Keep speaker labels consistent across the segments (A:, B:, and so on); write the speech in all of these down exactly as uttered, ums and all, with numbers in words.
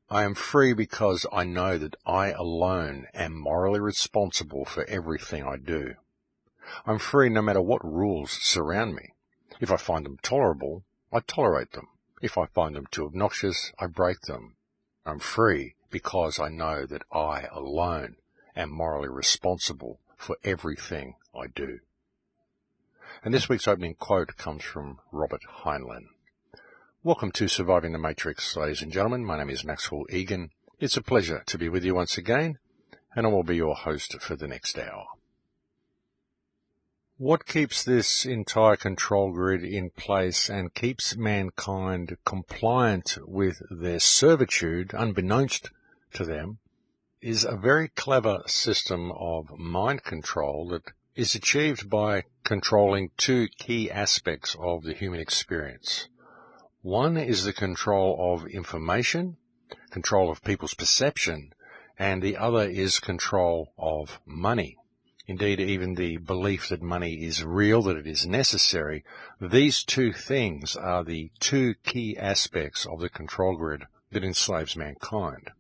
A: I am free because I know that I alone am morally responsible for everything I do. I'm free no matter what rules surround me. If I find them tolerable, I tolerate them. If I find them too obnoxious, I break them. I'm free because I know that I alone am morally responsible for everything I do. And this week's opening quote comes from Robert Heinlein. Welcome to Surviving the Matrix, ladies and gentlemen. My name is Maxwell Egan. It's a pleasure to be with you once again, and I will be your host for the next hour. What keeps this entire control grid in place and keeps mankind compliant with their servitude, unbeknownst to them, is a very clever system of mind control that is achieved by controlling two key aspects of the human experience. One is the control of information, control of people's perception, and the other is control of money. Indeed, even the belief that money is real, that it is necessary. These two things are the two key aspects of the control grid that enslaves mankind.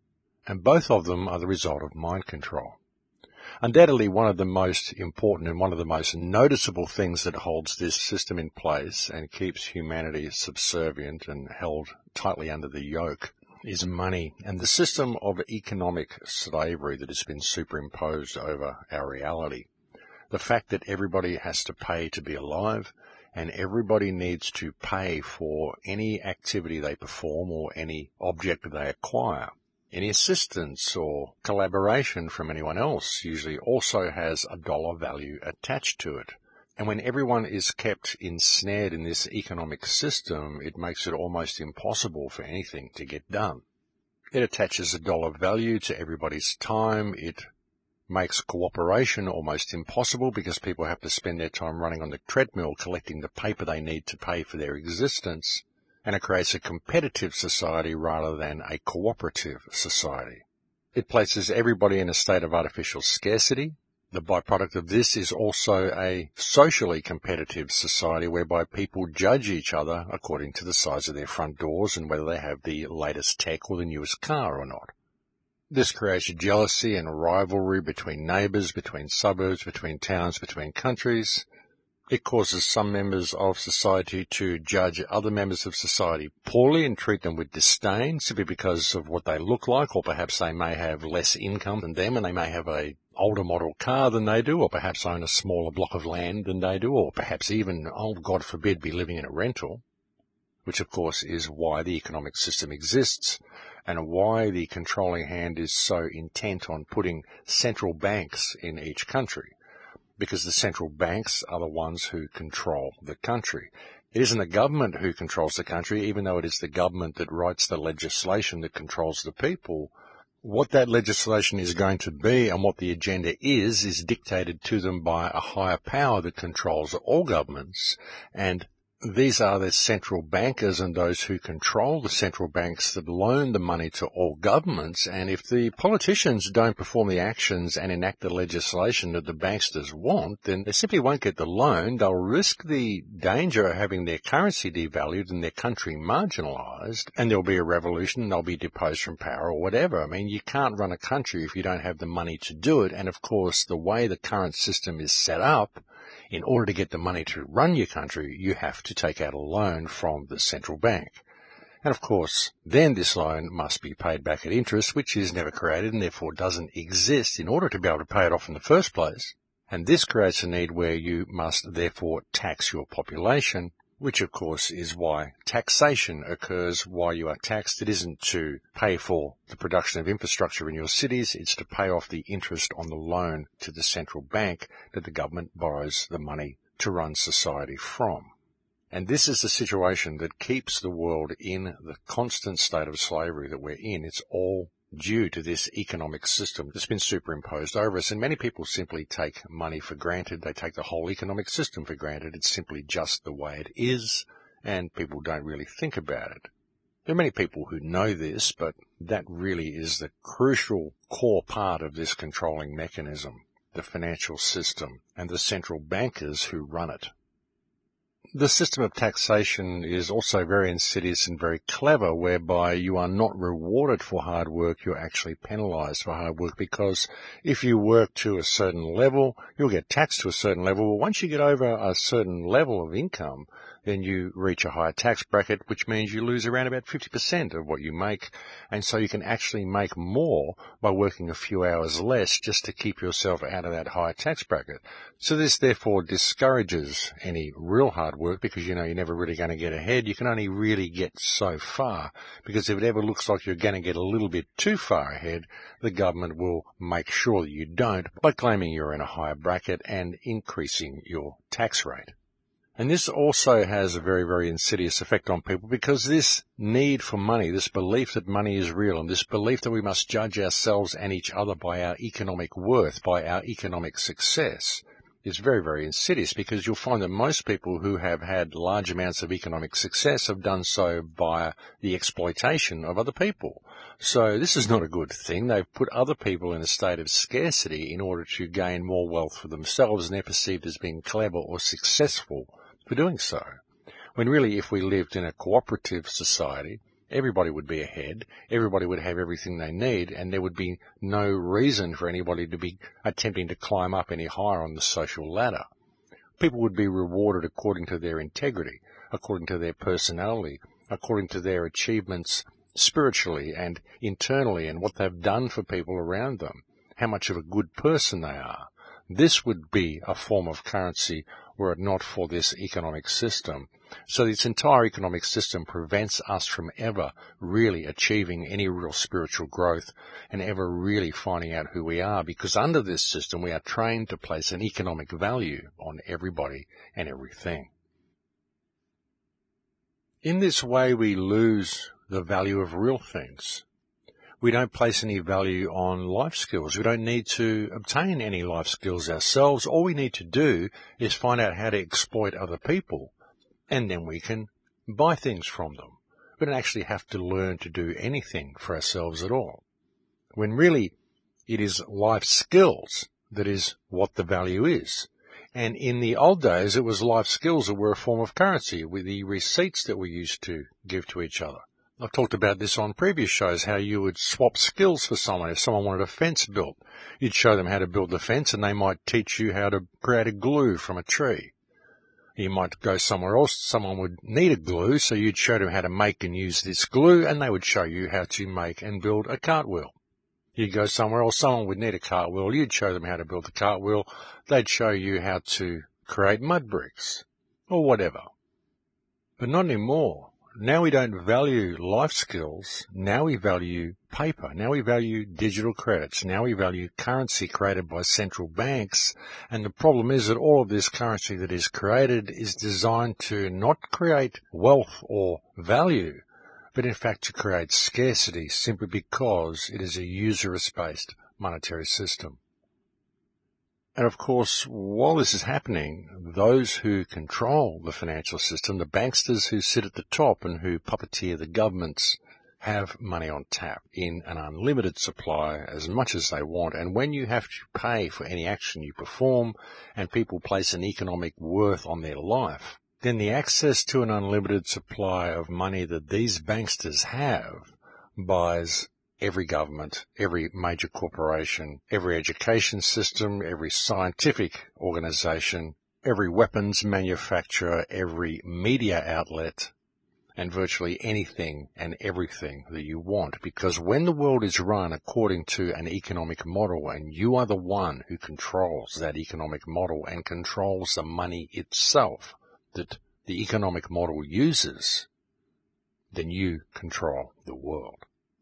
A: And both of them are the result of mind control. Undoubtedly, one of the most important and one of the most noticeable things that holds this system in place and keeps humanity subservient and held tightly under the yoke is money and the system of economic slavery that has been superimposed over our reality. The fact that everybody has to pay to be alive and everybody needs to pay for any activity they perform or any object they acquire. Any assistance or collaboration from anyone else usually also has a dollar value attached to it. And when everyone is kept ensnared in this economic system, it makes it almost impossible for anything to get done. It attaches a dollar value to everybody's time. It makes cooperation almost impossible because people have to spend their time running on the treadmill collecting the paper they need to pay for their existence. And it creates a competitive society rather than a cooperative society. It places everybody in a state of artificial scarcity. The byproduct of this is also a socially competitive society whereby people judge each other according to the size of their front doors and whether they have the latest tech or the newest car or not. This creates jealousy and rivalry between neighbours, between suburbs, between towns, between countries. It causes some members of society to judge other members of society poorly and treat them with disdain simply because of what they look like, or perhaps they may have less income than them and they may have a older model car than they do, or perhaps own a smaller block of land than they do, or perhaps even, oh, God forbid, be living in a rental, which of course is why the economic system exists and why the controlling hand is so intent on putting central banks in each country. Because the central banks are the ones who control the country. It isn't the government who controls the country, even though it is the government that writes the legislation that controls the people. What that legislation is going to be and what the agenda is, is dictated to them by a higher power that controls all governments. And these are the central bankers and those who control the central banks that loan the money to all governments. And if the politicians don't perform the actions and enact the legislation that the banksters want, then they simply won't get the loan. They'll risk the danger of having their currency devalued and their country marginalised, and there'll be a revolution, they'll be deposed from power or whatever. I mean, you can't run a country if you don't have the money to do it. And of course, the way the current system is set up, in order to get the money to run your country, you have to take out a loan from the central bank. And of course, then this loan must be paid back at interest, which is never created and therefore doesn't exist in order to be able to pay it off in the first place. And this creates a need where you must therefore tax your population, which of course is why taxation occurs. Why you are taxed, it isn't to pay for the production of infrastructure in your cities, it's to pay off the interest on the loan to the central bank that the government borrows the money to run society from. And this is the situation that keeps the world in the constant state of slavery that we're in. It's all due to this economic system that's been superimposed over us. And many people simply take money for granted. They take the whole economic system for granted. It's simply just the way it is, and people don't really think about it. There are many people who know this, but that really is the crucial core part of this controlling mechanism, the financial system, and the central bankers who run it. The system of taxation is also very insidious and very clever, whereby you are not rewarded for hard work, you're actually penalised for hard work, because if you work to a certain level, you'll get taxed to a certain level. But once you get over a certain level of income, then you reach a higher tax bracket, which means you lose around about fifty percent of what you make. And so you can actually make more by working a few hours less just to keep yourself out of that higher tax bracket. So this therefore discourages any real hard work, because you know you're never really going to get ahead. You can only really get so far, because if it ever looks like you're going to get a little bit too far ahead, the government will make sure that you don't by claiming you're in a higher bracket and increasing your tax rate. And this also has a very, very insidious effect on people, because this need for money, this belief that money is real, and this belief that we must judge ourselves and each other by our economic worth, by our economic success, is very, very insidious, because you'll find that most people who have had large amounts of economic success have done so via the exploitation of other people. So this is not a good thing. They've put other people in a state of scarcity in order to gain more wealth for themselves, and they're perceived as being clever or successful for doing so. When really, if we lived in a cooperative society, everybody would be ahead, everybody would have everything they need, and there would be no reason for anybody to be attempting to climb up any higher on the social ladder. People would be rewarded according to their integrity, according to their personality, according to their achievements spiritually and internally, and what they've done for people around them, how much of a good person they are. This would be a form of currency were it not for this economic system. So this entire economic system prevents us from ever really achieving any real spiritual growth and ever really finding out who we are, because under this system we are trained to place an economic value on everybody and everything. In this way we lose the value of real things. We don't place any value on life skills. We don't need to obtain any life skills ourselves. All we need to do is find out how to exploit other people, and then we can buy things from them. We don't actually have to learn to do anything for ourselves at all, when really it is life skills that is what the value is. And in the old days, it was life skills that were a form of currency, with the receipts that we used to give to each other. I've talked about this on previous shows, how you would swap skills for someone. If someone wanted a fence built, you'd show them how to build the fence, and they might teach you how to create a glue from a tree. You might go somewhere else, someone would need a glue, so you'd show them how to make and use this glue, and they would show you how to make and build a cartwheel. You'd go somewhere else, someone would need a cartwheel, you'd show them how to build a cartwheel, they'd show you how to create mud bricks, or whatever. But not anymore. Now we don't value life skills, now we value paper, now we value digital credits, now we value currency created by central banks, and the problem is that all of this currency that is created is designed to not create wealth or value, but in fact to create scarcity, simply because it is a usurious-based monetary system. And of course, while this is happening, those who control the financial system, the banksters who sit at the top and who puppeteer the governments, have money on tap in an unlimited supply, as much as they want. And when you have to pay for any action you perform, and people place an economic worth on their life, then the access to an unlimited supply of money that these banksters have buys every government, every major corporation, every education system, every scientific organization, every weapons manufacturer, every media outlet, and virtually anything and everything that you want. Because when the world is run according to an economic model, and you are the one who controls that economic model and controls the money itself that the economic model uses, then you control the world.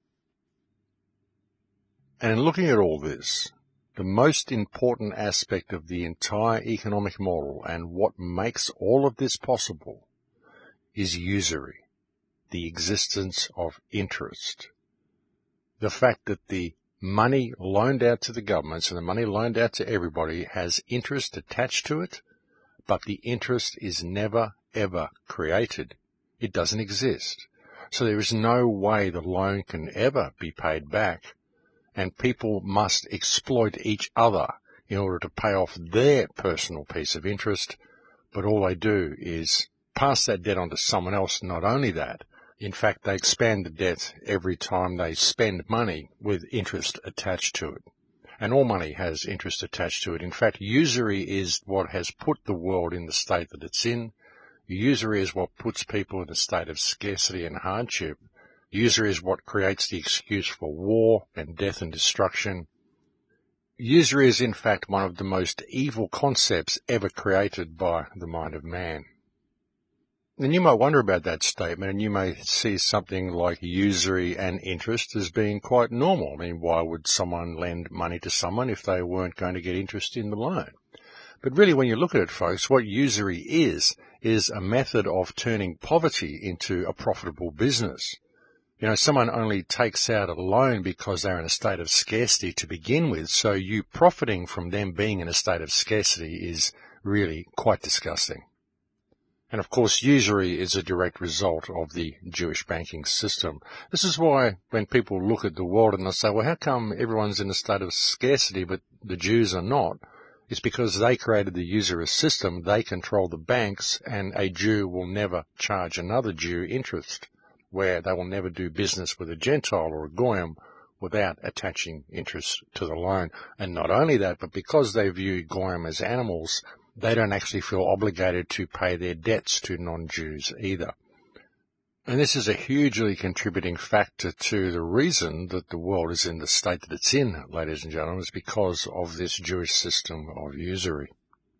A: And in looking at all this, the most important aspect of the entire economic model and what makes all of this possible is usury, the existence of interest. The fact that the money loaned out to the governments and the money loaned out to everybody has interest attached to it, but the interest is never, ever created. It doesn't exist. So there is no way the loan can ever be paid back. And people must exploit each other in order to pay off their personal piece of interest, but all they do is pass that debt on to someone else. Not only that, in fact, they expand the debt every time they spend money with interest attached to it. And all money has interest attached to it. In fact, usury is what has put the world in the state that it's in. Usury is what puts people in a state of scarcity and hardship. Usury is what creates the excuse for war and death and destruction. Usury is, in fact, one of the most evil concepts ever created by the mind of man. And you might wonder about that statement, and you may see something like usury and interest as being quite normal. I mean, why would someone lend money to someone if they weren't going to get interest in the loan? But really, when you look at it, folks, what usury is, is a method of turning poverty into a profitable business. You know, someone only takes out a loan because they're in a state of scarcity to begin with, so you profiting from them being in a state of scarcity is really quite disgusting. And of course, usury is a direct result of the Jewish banking system. This is why when people look at the world and they say, well, how come everyone's in a state of scarcity but the Jews are not? It's because they created the usurious system, they control the banks, and a Jew will never charge another Jew interest, where they will never do business with a Gentile or a Goyim without attaching interest to the loan. And not only that, but because they view Goyim as animals, they don't actually feel obligated to pay their debts to non-Jews either. And this is a hugely contributing factor to the reason that the world is in the state that it's in, ladies and gentlemen, is because of this Jewish system of usury.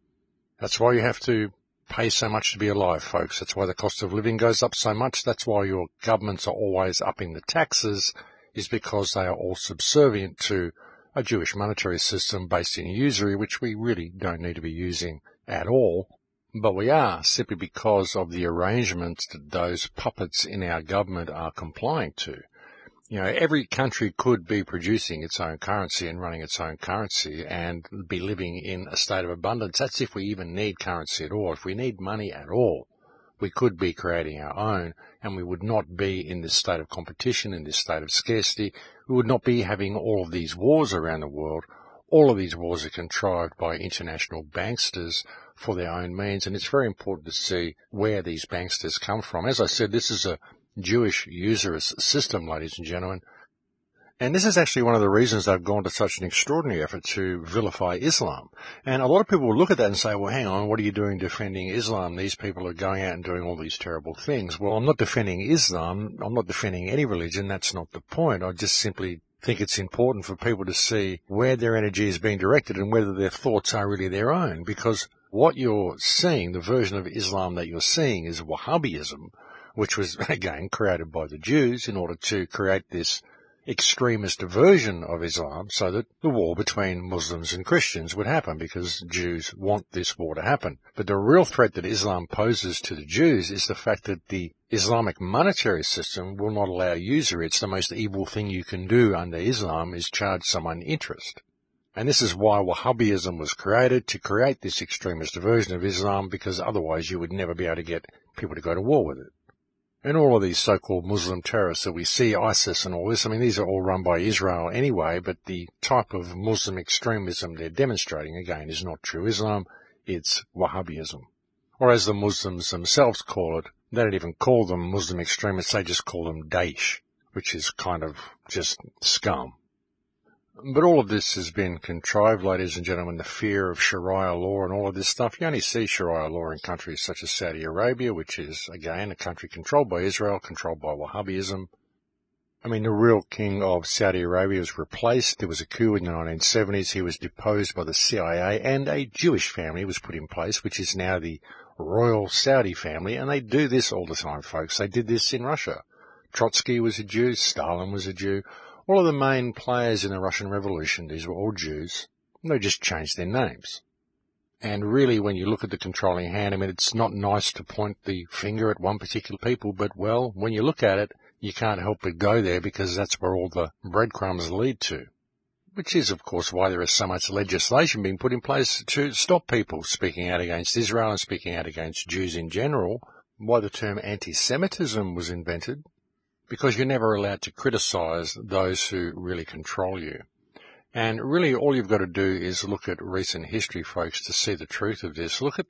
A: That's why you have to pay so much to be alive, folks. That's why the cost of living goes up so much. That's why your governments are always upping the taxes, is because they are all subservient to a Jewish monetary system based in usury, which we really don't need to be using at all. But we are, simply because of the arrangements that those puppets in our government are complying to. You know, every country could be producing its own currency and running its own currency and be living in a state of abundance. That's if we even need currency at all. If we need money at all, we could be creating our own, and we would not be in this state of competition, in this state of scarcity. We would not be having all of these wars around the world. All of these wars are contrived by international banksters for their own means, and it's very important to see where these banksters come from. As I said, this is a Jewish usurious system, ladies and gentlemen, and this is actually one of the reasons they've gone to such an extraordinary effort to vilify Islam. And a lot of people will look at that and say, well, hang on, what are you doing defending Islam? These people are going out and doing all these terrible things. Well, I'm not defending Islam. I'm not defending any religion. That's not the point. I just simply think it's important for people to see where their energy is being directed and whether their thoughts are really their own, because what you're seeing, the version of Islam that you're seeing, is Wahhabism, which was, again, created by the Jews in order to create this extremist version of Islam so that the war between Muslims and Christians would happen, because Jews want this war to happen. But the real threat that Islam poses to the Jews is the fact that the Islamic monetary system will not allow usury. It's the most evil thing you can do under Islam, is charge someone interest. And this is why Wahhabism was created, to create this extremist version of Islam, because otherwise you would never be able to get people to go to war with it. And all of these so-called Muslim terrorists that we see, ISIS and all this, I mean, these are all run by Israel anyway, but the type of Muslim extremism they're demonstrating, again, is not true Islam, it's Wahhabism. Or as the Muslims themselves call it, they don't even call them Muslim extremists, they just call them Daesh, which is kind of just scum. But all of this has been contrived, ladies and gentlemen, the fear of Sharia law and all of this stuff. You only see Sharia law in countries such as Saudi Arabia, which is, again, a country controlled by Israel, controlled by Wahhabism. I mean, the real king of Saudi Arabia was replaced. There was a coup in the nineteen seventies. He was deposed by the C I A, and a Jewish family was put in place, which is now the Royal Saudi family. And they do this all the time, folks. They did this in Russia. Trotsky was a Jew. Stalin was a Jew. All of the main players in the Russian Revolution, these were all Jews. They just changed their names. And really, when you look at the controlling hand, I mean, it's not nice to point the finger at one particular people, but, well, when you look at it, you can't help but go there, because that's where all the breadcrumbs lead to. Which is, of course, why there is so much legislation being put in place to stop people speaking out against Israel and speaking out against Jews in general. Why the term anti-Semitism was invented. Because you're never allowed to criticize those who really control you. And really all you've got to do is look at recent history, folks, to see the truth of this. Look at the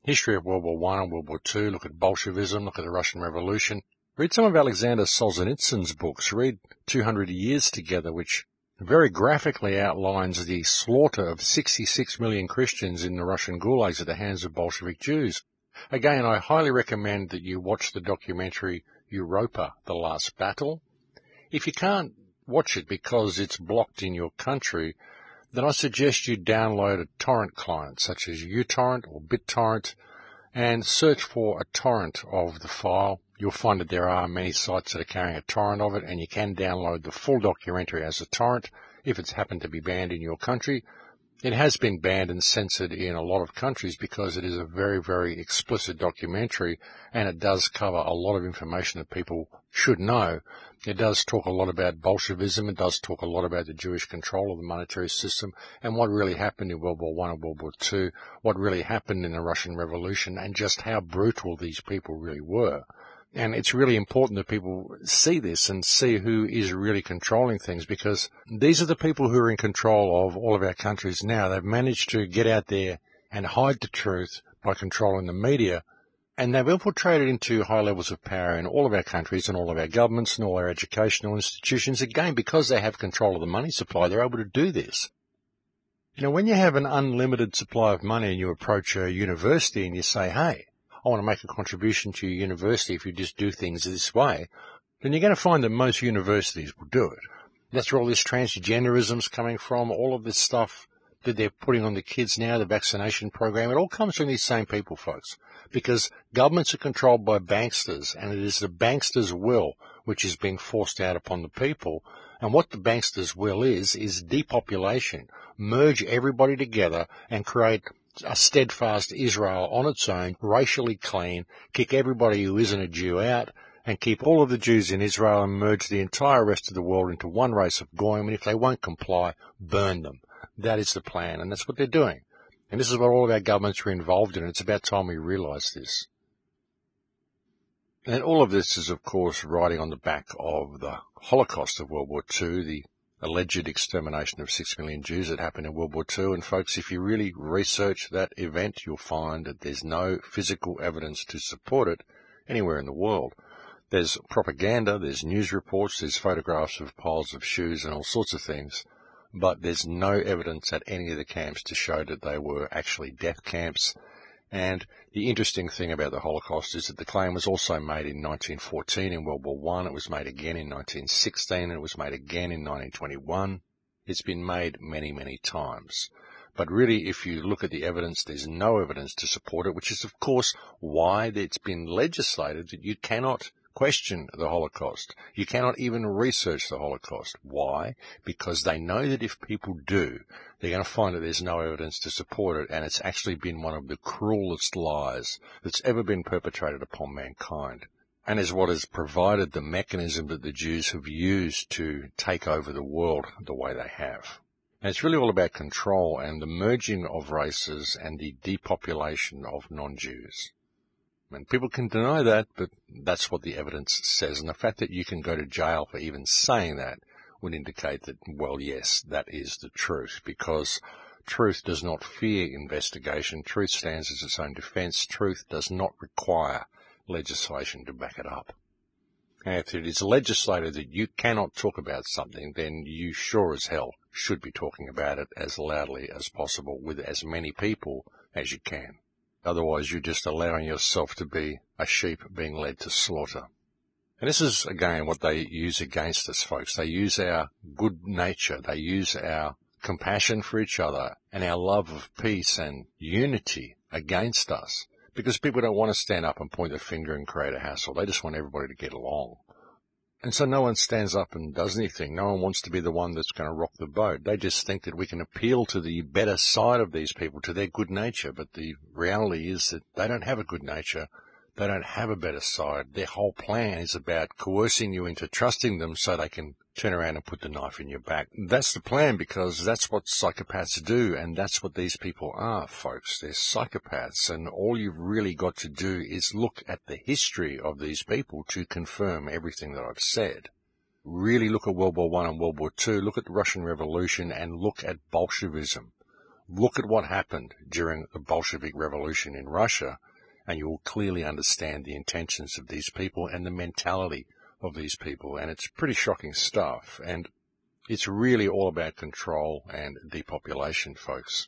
A: history of World War One and World War Two, look at Bolshevism, look at the Russian Revolution. Read some of Alexander Solzhenitsyn's books. Read two hundred Years Together, which very graphically outlines the slaughter of sixty-six million Christians in the Russian gulags at the hands of Bolshevik Jews. Again, I highly recommend that you watch the documentary Europa, The Last Battle. If you can't watch it because it's blocked in your country, then I suggest you download a torrent client such as uTorrent or BitTorrent and search for a torrent of the file. You'll find that there are many sites that are carrying a torrent of it, and you can download the full documentary as a torrent if it's happened to be banned in your country. It has been banned and censored in a lot of countries because it is a very, very explicit documentary, and it does cover a lot of information that people should know. It does talk a lot about Bolshevism. It does talk a lot about the Jewish control of the monetary system and what really happened in World War One and World War Two, what really happened in the Russian Revolution, and just how brutal these people really were. And it's really important that people see this and see who is really controlling things, because these are the people who are in control of all of our countries now. They've managed to get out there and hide the truth by controlling the media, and they've infiltrated into high levels of power in all of our countries and all of our governments and all our educational institutions. Again, because they have control of the money supply, they're able to do this. You know, when you have an unlimited supply of money and you approach a university and you say, hey, I want to make a contribution to your university if you just do things this way, then you're going to find that most universities will do it. That's where all this transgenderism's coming from, all of this stuff that they're putting on the kids now, the vaccination program. It all comes from these same people, folks, because governments are controlled by banksters, and it is the banksters' will which is being forced out upon the people. And what the banksters' will is, is depopulation. Merge everybody together and create a steadfast Israel on its own, racially clean, kick everybody who isn't a Jew out, and keep all of the Jews in Israel and merge the entire rest of the world into one race of Goyim, and if they won't comply, burn them. That is the plan, and that's what they're doing. And this is what all of our governments are involved in. It's about time we realise this. And all of this is, of course, riding on the back of the Holocaust of World War Two, the alleged extermination of six million Jews that happened in World War Two. And folks, if you really research that event, you'll find that there's no physical evidence to support it anywhere in the world. There's propaganda, there's news reports, there's photographs of piles of shoes and all sorts of things, but there's no evidence at any of the camps to show that they were actually death camps. And the interesting thing about the Holocaust is that the claim was also made in nineteen fourteen in World War One. It was made again in nineteen sixteen, and it was made again in nineteen twenty-one. It's been made many, many times. But really, if you look at the evidence, there's no evidence to support it, which is, of course, why it's been legislated that you cannot question the Holocaust. You cannot even research the Holocaust. Why? Because they know that if people do, they're going to find that there's no evidence to support it, and it's actually been one of the cruelest lies that's ever been perpetrated upon mankind, and is what has provided the mechanism that the Jews have used to take over the world the way they have. And it's really all about control and the merging of races and the depopulation of non-Jews. And people can deny that, but that's what the evidence says. And the fact that you can go to jail for even saying that would indicate that, well, yes, that is the truth, because truth does not fear investigation. Truth stands as its own defense. Truth does not require legislation to back it up. And if it is legislated that you cannot talk about something, then you sure as hell should be talking about it as loudly as possible with as many people as you can. Otherwise, you're just allowing yourself to be a sheep being led to slaughter. And this is, again, what they use against us, folks. They use our good nature. They use our compassion for each other and our love of peace and unity against us, because people don't want to stand up and point their finger and create a hassle. They just want everybody to get along. And so no one stands up and does anything. No one wants to be the one that's going to rock the boat. They just think that we can appeal to the better side of these people, to their good nature. But the reality is that they don't have a good nature. They don't have a better side. Their whole plan is about coercing you into trusting them so they can turn around and put the knife in your back. That's the plan, because that's what psychopaths do, and that's what these people are, folks. They're psychopaths, and all you've really got to do is look at the history of these people to confirm everything that I've said. Really look at World War One and World War Two, look at the Russian Revolution, and look at Bolshevism. Look at what happened during the Bolshevik Revolution in Russia, and you will clearly understand the intentions of these people and the mentality of these people. And it's pretty shocking stuff. And it's really all about control and depopulation, folks.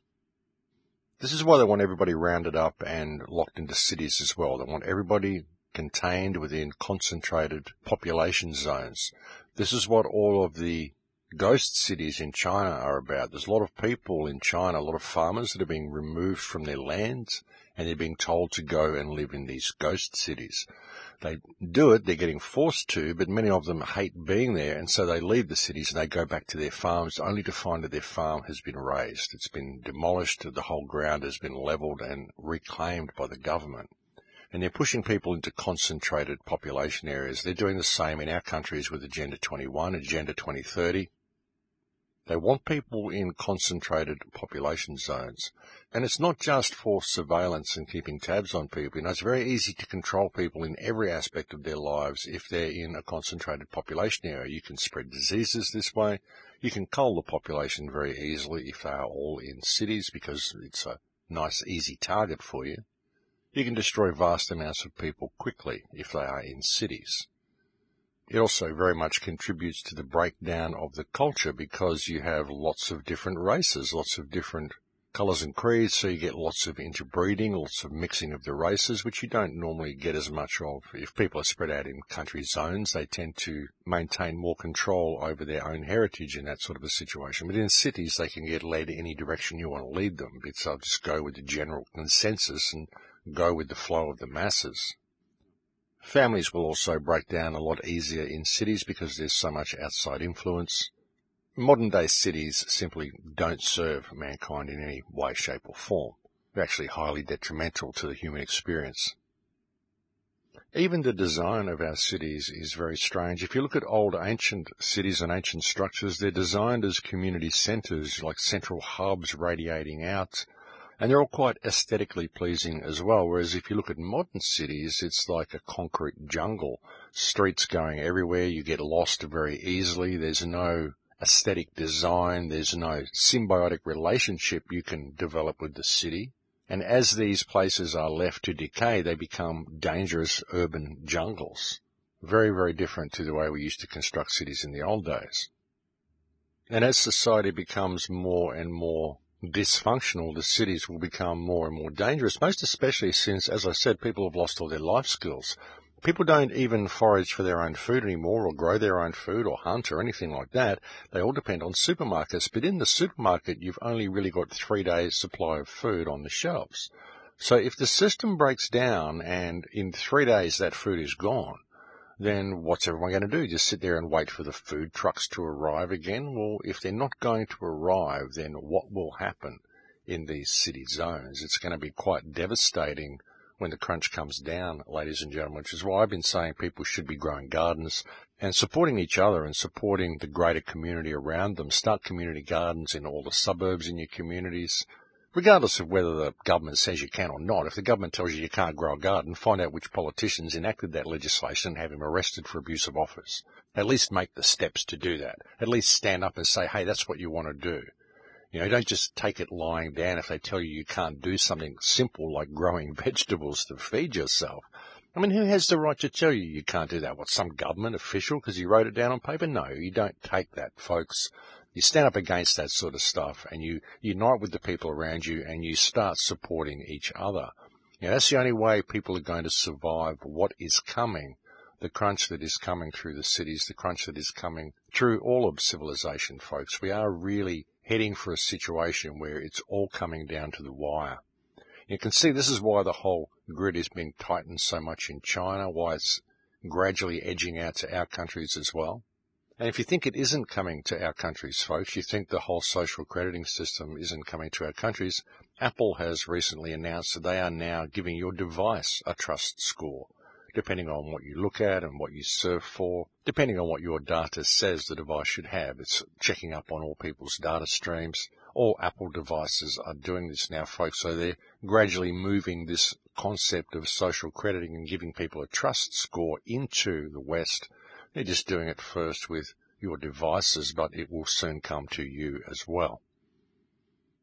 A: This is why they want everybody rounded up and locked into cities as well. They want everybody contained within concentrated population zones. This is what all of the ghost cities in China are about. There's a lot of people in China, a lot of farmers that are being removed from their lands, and they're being told to go and live in these ghost cities. They do it, they're getting forced to, but many of them hate being there, and so they leave the cities and they go back to their farms only to find that their farm has been razed. It's been demolished, the whole ground has been leveled and reclaimed by the government. And they're pushing people into concentrated population areas. They're doing the same in our countries with Agenda twenty-one, Agenda twenty thirty. They want people in concentrated population zones. And it's not just for surveillance and keeping tabs on people. You know, it's very easy to control people in every aspect of their lives if they're in a concentrated population area. You can spread diseases this way. You can cull the population very easily if they are all in cities because it's a nice, easy target for you. You can destroy vast amounts of people quickly if they are in cities. It also very much contributes to the breakdown of the culture because you have lots of different races, lots of different colours and creeds, so you get lots of interbreeding, lots of mixing of the races, which you don't normally get as much of. If people are spread out in country zones, they tend to maintain more control over their own heritage in that sort of a situation. But in cities, they can get led any direction you want to lead them, because they'll just go with the general consensus and go with the flow of the masses. Families will also break down a lot easier in cities because there's so much outside influence. Modern-day cities simply don't serve mankind in any way, shape or form. They're actually highly detrimental to the human experience. Even the design of our cities is very strange. If you look at old ancient cities and ancient structures, they're designed as community centres, like central hubs radiating out. And they're all quite aesthetically pleasing as well, whereas if you look at modern cities, it's like a concrete jungle. Streets going everywhere, you get lost very easily, there's no aesthetic design, there's no symbiotic relationship you can develop with the city. And as these places are left to decay, they become dangerous urban jungles. Very, very different to the way we used to construct cities in the old days. And as society becomes more and more dysfunctional, the cities will become more and more dangerous, most especially since, as I said, people have lost all their life skills. People don't even forage for their own food anymore or grow their own food or hunt or anything like that. They all depend on supermarkets, but in the supermarket you've only really got three days supply of food on the shelves. So if the system breaks down and in three days that food is gone, then what's everyone going to do? Just sit there and wait for the food trucks to arrive again? Well, if they're not going to arrive, then what will happen in these city zones? It's going to be quite devastating when the crunch comes down, ladies and gentlemen, which is why I've been saying people should be growing gardens and supporting each other and supporting the greater community around them. Start community gardens in all the suburbs in your communities. Regardless of whether the government says you can or not, if the government tells you you can't grow a garden, find out which politicians enacted that legislation and have him arrested for abuse of office. At least make the steps to do that. At least stand up and say, hey, that's what you want to do. You know, don't just take it lying down if they tell you you can't do something simple like growing vegetables to feed yourself. I mean, who has the right to tell you you can't do that? What, some government official because you wrote it down on paper? No, you don't take that, folks. You stand up against that sort of stuff and you unite with the people around you and you start supporting each other. You know, that's the only way people are going to survive what is coming, the crunch that is coming through the cities, the crunch that is coming through all of civilization, folks. We are really heading for a situation where it's all coming down to the wire. You can see this is why the whole grid is being tightened so much in China, why it's gradually edging out to our countries as well. And if you think it isn't coming to our countries, folks, you think the whole social crediting system isn't coming to our countries, Apple has recently announced that they are now giving your device a trust score, depending on what you look at and what you surf for, depending on what your data says the device should have. It's checking up on all people's data streams. All Apple devices are doing this now, folks, so they're gradually moving this concept of social crediting and giving people a trust score into the West. They're just doing it first with your devices, but it will soon come to you as well.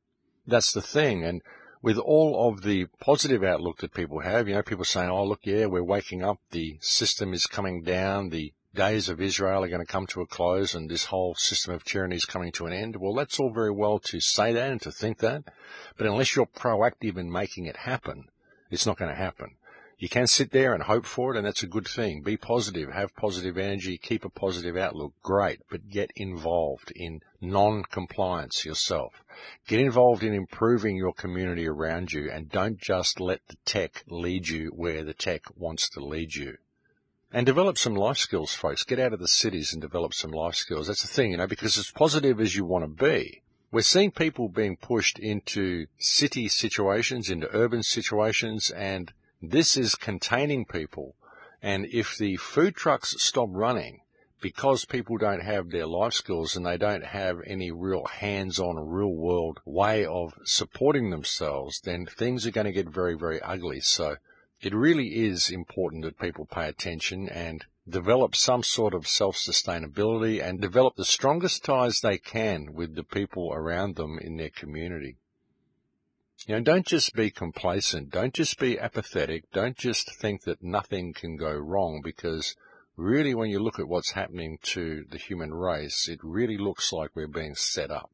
A: That's the thing. And with all of the positive outlook that people have, you know, people saying, oh, look, yeah, we're waking up, the system is coming down, the days of Israel are going to come to a close, and this whole system of tyranny is coming to an end. Well, that's all very well to say that and to think that, but unless you're proactive in making it happen, it's not going to happen. You can sit there and hope for it, and that's a good thing. Be positive, have positive energy, keep a positive outlook, great, but get involved in non-compliance yourself. Get involved in improving your community around you, and don't just let the tech lead you where the tech wants to lead you. And develop some life skills, folks. Get out of the cities and develop some life skills. That's the thing, you know, because as positive as you want to be, we're seeing people being pushed into city situations, into urban situations, and this is containing people. And if the food trucks stop running because people don't have their life skills and they don't have any real hands-on, real-world way of supporting themselves, then things are going to get very, very ugly. So it really is important that people pay attention and develop some sort of self-sustainability and develop the strongest ties they can with the people around them in their community. You know, don't just be complacent. Don't just be apathetic. Don't just think that nothing can go wrong, because really when you look at what's happening to the human race, it really looks like we're being set up.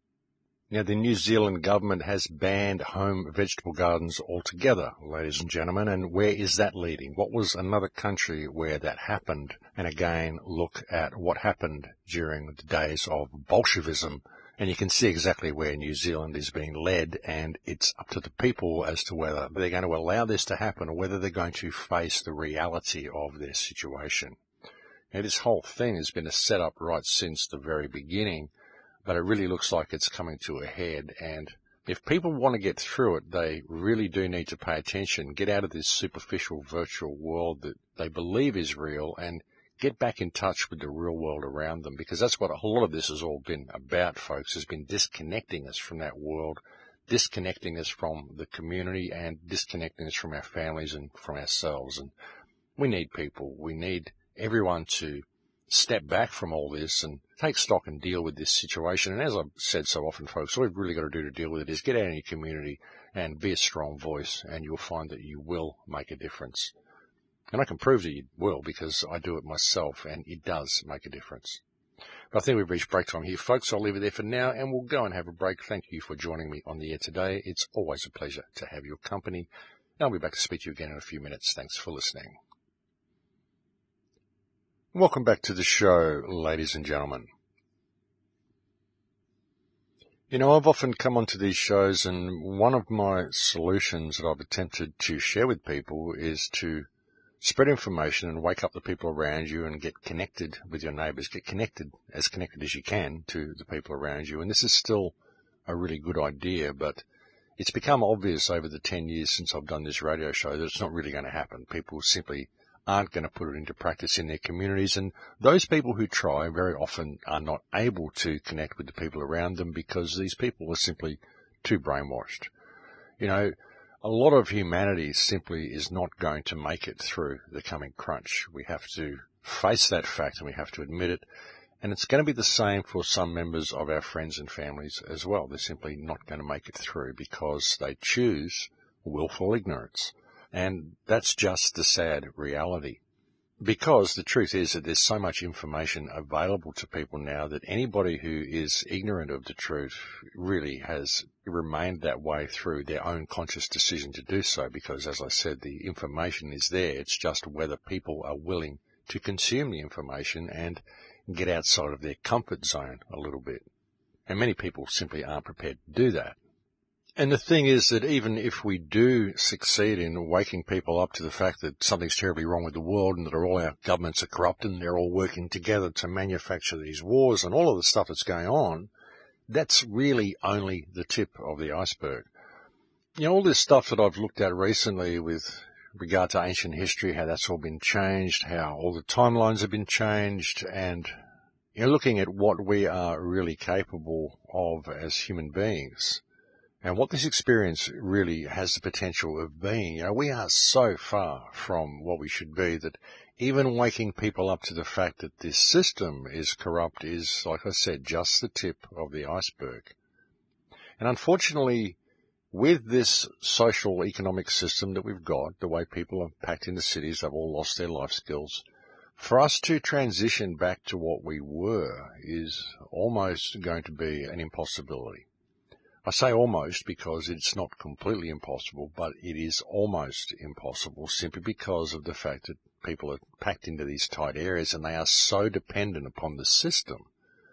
A: Now, the New Zealand government has banned home vegetable gardens altogether, ladies and gentlemen, and where is that leading? What was another country where that happened? And again, look at what happened during the days of Bolshevism, and you can see exactly where New Zealand is being led, and it's up to the people as to whether they're going to allow this to happen or whether they're going to face the reality of their situation. Now, this whole thing has been a setup right since the very beginning, but it really looks like it's coming to a head, and if people want to get through it, they really do need to pay attention, get out of this superficial virtual world that they believe is real, and get back in touch with the real world around them, because that's what a whole lot of this has all been about, folks, has been disconnecting us from that world, disconnecting us from the community, and disconnecting us from our families and from ourselves. And we need people. We need everyone to step back from all this and take stock and deal with this situation. And as I've said so often, folks, all we've really got to do to deal with it is get out in your community and be a strong voice, and you'll find that you will make a difference. And I can prove that you will, because I do it myself, and it does make a difference. But I think we've reached break time here, folks. I'll leave it there for now, and we'll go and have a break. Thank you for joining me on the air today. It's always a pleasure to have your company. And I'll be back to speak to you again in a few minutes. Thanks for listening. Welcome back to the show, ladies and gentlemen. You know, I've often come onto these shows, and one of my solutions that I've attempted to share with people is to spread information and wake up the people around you and get connected with your neighbours, get connected, as connected as you can to the people around you. And this is still a really good idea, but it's become obvious over the ten years since I've done this radio show that it's not really going to happen. People simply aren't going to put it into practice in their communities, and those people who try very often are not able to connect with the people around them because these people are simply too brainwashed. You know, a lot of humanity simply is not going to make it through the coming crunch. We have to face that fact, and we have to admit it, and it's going to be the same for some members of our friends and families as well. They're simply not going to make it through because they choose willful ignorance. And that's just the sad reality. Because the truth is that there's so much information available to people now that anybody who is ignorant of the truth really has remained that way through their own conscious decision to do so, because, as I said, the information is there. It's just whether people are willing to consume the information and get outside of their comfort zone a little bit. And many people simply aren't prepared to do that. And the thing is that even if we do succeed in waking people up to the fact that something's terribly wrong with the world and that all our governments are corrupt and they're all working together to manufacture these wars and all of the stuff that's going on, that's really only the tip of the iceberg. You know, all this stuff that I've looked at recently with regard to ancient history, how that's all been changed, how all the timelines have been changed, and you're looking at what we are really capable of as human beings. And what this experience really has the potential of being, you know, we are so far from what we should be that even waking people up to the fact that this system is corrupt is, like I said, just the tip of the iceberg. And unfortunately, with this social economic system that we've got, the way people are packed into cities, they've all lost their life skills. For us to transition back to what we were is almost going to be an impossibility. I say almost because it's not completely impossible, but it is almost impossible simply because of the fact that people are packed into these tight areas and they are so dependent upon the system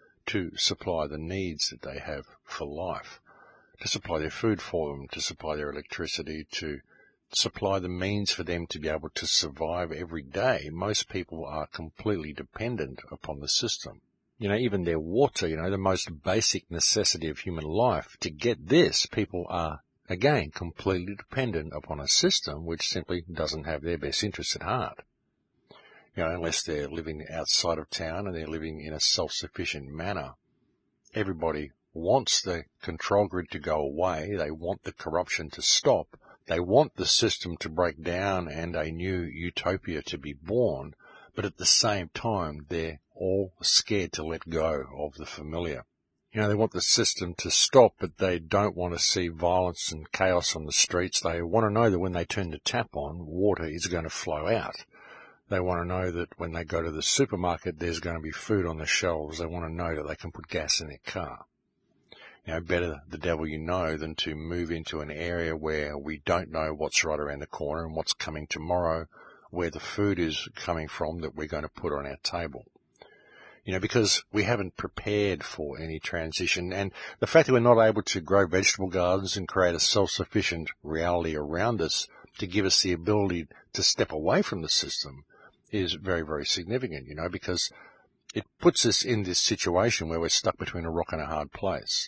A: to supply the needs that they have for life, to supply their food for them, to supply their electricity, to supply the means for them to be able to survive every day. Most people are completely dependent upon the system. You know, even their water, you know, the most basic necessity of human life. To get this, people are, again, completely dependent upon a system which simply doesn't have their best interests at heart. You know, unless they're living outside of town and they're living in a self-sufficient manner. Everybody wants the control grid to go away. They want the corruption to stop. They want the system to break down and a new utopia to be born. But at the same time, they're all scared to let go of the familiar. You know, they want the system to stop, but they don't want to see violence and chaos on the streets. They want to know that when they turn the tap on, water is going to flow out. They want to know that when they go to the supermarket, there's going to be food on the shelves. They want to know that they can put gas in their car. You know, better the devil you know than to move into an area where we don't know what's right around the corner and what's coming tomorrow, where the food is coming from that we're going to put on our table. You know, because we haven't prepared for any transition. And the fact that we're not able to grow vegetable gardens and create a self-sufficient reality around us to give us the ability to step away from the system is very, very significant, you know, because it puts us in this situation where we're stuck between a rock and a hard place.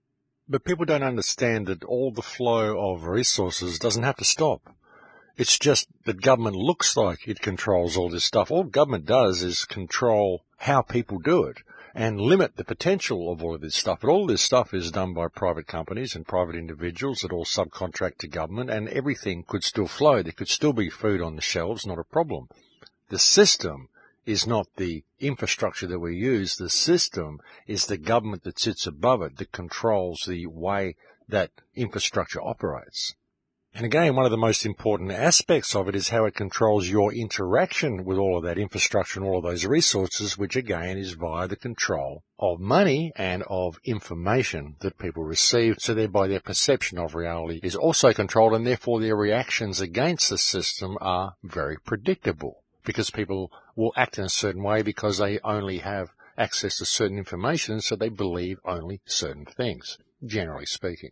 A: But people don't understand that all the flow of resources doesn't have to stop. It's just that government looks like it controls all this stuff. All government does is control how people do it and limit the potential of all of this stuff. But all this stuff is done by private companies and private individuals that all subcontract to government, and everything could still flow. There could still be food on the shelves, not a problem. The system is not the infrastructure that we use. The system is the government that sits above it that controls the way that infrastructure operates. And again, one of the most important aspects of it is how it controls your interaction with all of that infrastructure and all of those resources, which again is via the control of money and of information that people receive. So thereby their perception of reality is also controlled, and therefore their reactions against the system are very predictable, because people will act in a certain way because they only have access to certain information, so they believe only certain things, generally speaking.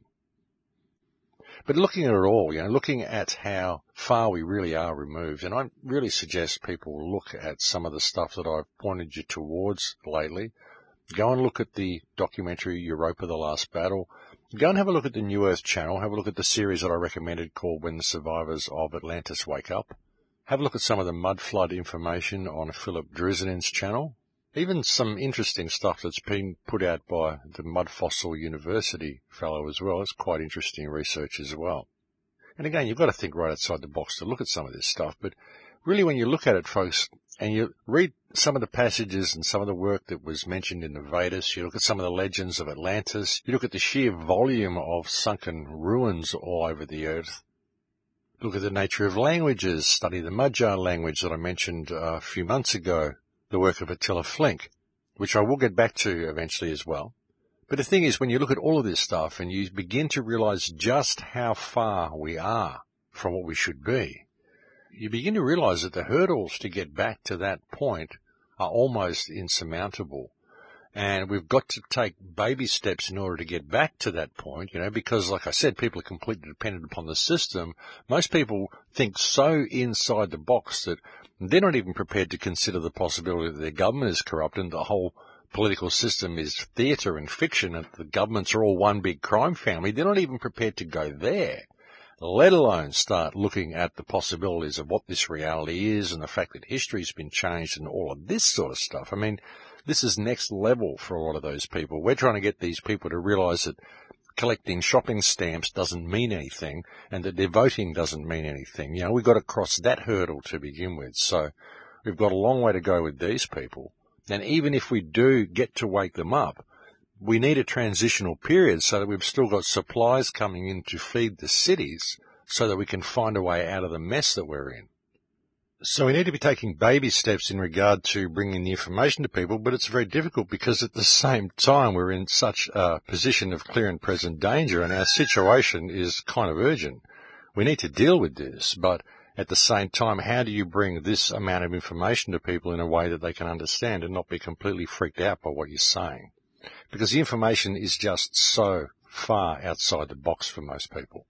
A: But looking at it all, you know, looking at how far we really are removed, and I really suggest people look at some of the stuff that I've pointed you towards lately. Go and look at the documentary Europa, The Last Battle. Go and have a look at the New Earth channel. Have a look at the series that I recommended called When the Survivors of Atlantis Wake Up. Have a look at some of the mud flood information on Philip Druzanin's channel. Even some interesting stuff that's been put out by the Mud Fossil University fellow as well. It's quite interesting research as well. And again, you've got to think right outside the box to look at some of this stuff. But really when you look at it, folks, and you read some of the passages and some of the work that was mentioned in the Vedas, you look at some of the legends of Atlantis, you look at the sheer volume of sunken ruins all over the earth, look at the nature of languages, study the Magyar language that I mentioned a few months ago, the work of Attila Flink, which I will get back to eventually as well. But the thing is, when you look at all of this stuff and you begin to realize just how far we are from what we should be, you begin to realize that the hurdles to get back to that point are almost insurmountable. And we've got to take baby steps in order to get back to that point, you know, because like I said, people are completely dependent upon the system. Most people think so inside the box that they're not even prepared to consider the possibility that their government is corrupt and the whole political system is theatre and fiction and the governments are all one big crime family. They're not even prepared to go there, let alone start looking at the possibilities of what this reality is and the fact that history's been changed and all of this sort of stuff. I mean, this is next level for a lot of those people. We're trying to get these people to realize that collecting shopping stamps doesn't mean anything and that their voting doesn't mean anything. You know, we've got to cross that hurdle to begin with. So we've got a long way to go with these people. And even if we do get to wake them up, we need a transitional period so that we've still got supplies coming in to feed the cities so that we can find a way out of the mess that we're in. So we need to be taking baby steps in regard to bringing the information to people, but it's very difficult because at the same time we're in such a position of clear and present danger and our situation is kind of urgent. We need to deal with this, but at the same time, how do you bring this amount of information to people in a way that they can understand and not be completely freaked out by what you're saying? Because the information is just so far outside the box for most people.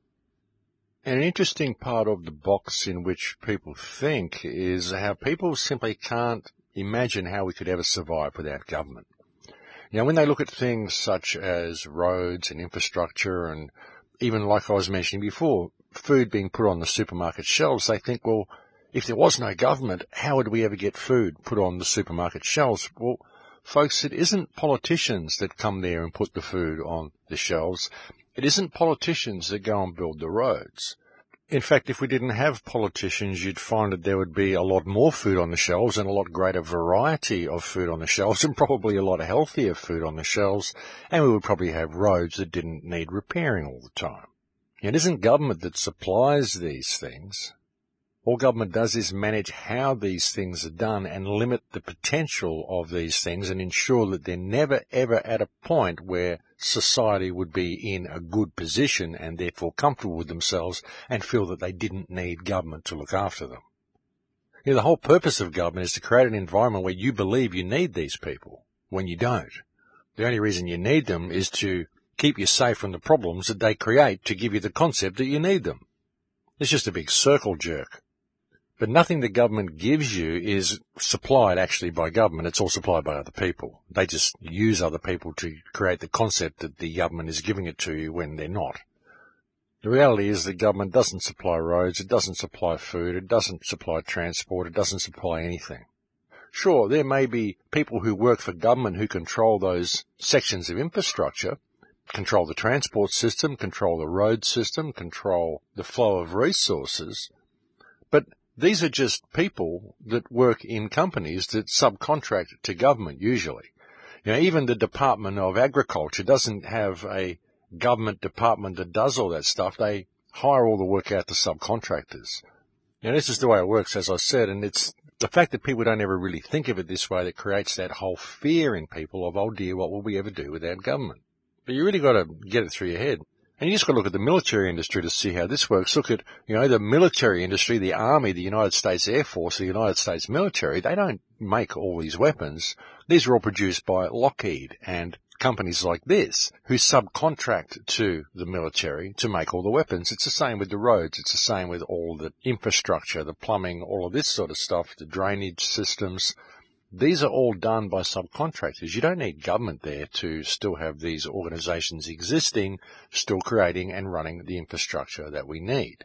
A: And an interesting part of the box in which people think is how people simply can't imagine how we could ever survive without government. Now, when they look at things such as roads and infrastructure and even like I was mentioning before, food being put on the supermarket shelves, they think, well, if there was no government, how would we ever get food put on the supermarket shelves? Well, folks, it isn't politicians that come there and put the food on the shelves. It isn't politicians that go and build the roads. In fact, if we didn't have politicians, you'd find that there would be a lot more food on the shelves and a lot greater variety of food on the shelves and probably a lot healthier food on the shelves, and we would probably have roads that didn't need repairing all the time. It isn't government that supplies these things. All government does is manage how these things are done and limit the potential of these things and ensure that they're never ever at a point where society would be in a good position and therefore comfortable with themselves and feel that they didn't need government to look after them. You know, the whole purpose of government is to create an environment where you believe you need these people when you don't. The only reason you need them is to keep you safe from the problems that they create to give you the concept that you need them. It's just a big circle jerk. But nothing the government gives you is supplied actually by government. It's all supplied by other people. They just use other people to create the concept that the government is giving it to you when they're not. The reality is the government doesn't supply roads, it doesn't supply food, it doesn't supply transport, it doesn't supply anything. Sure, there may be people who work for government who control those sections of infrastructure, control the transport system, control the road system, control the flow of resources, but these are just people that work in companies that subcontract to government usually. You know, even the Department of Agriculture doesn't have a government department that does all that stuff. They hire all the work out to subcontractors. You know, this is the way it works, as I said, and it's the fact that people don't ever really think of it this way that creates that whole fear in people of, oh dear, what will we ever do without government? But you really got to get it through your head. And you just got to look at the military industry to see how this works. Look at, you know, the military industry, the Army, the United States Air Force, the United States military. They don't make all these weapons. These are all produced by Lockheed and companies like this who subcontract to the military to make all the weapons. It's the same with the roads. It's the same with all the infrastructure, the plumbing, all of this sort of stuff, the drainage systems. These are all done by subcontractors. You don't need government there to still have these organizations existing, still creating and running the infrastructure that we need.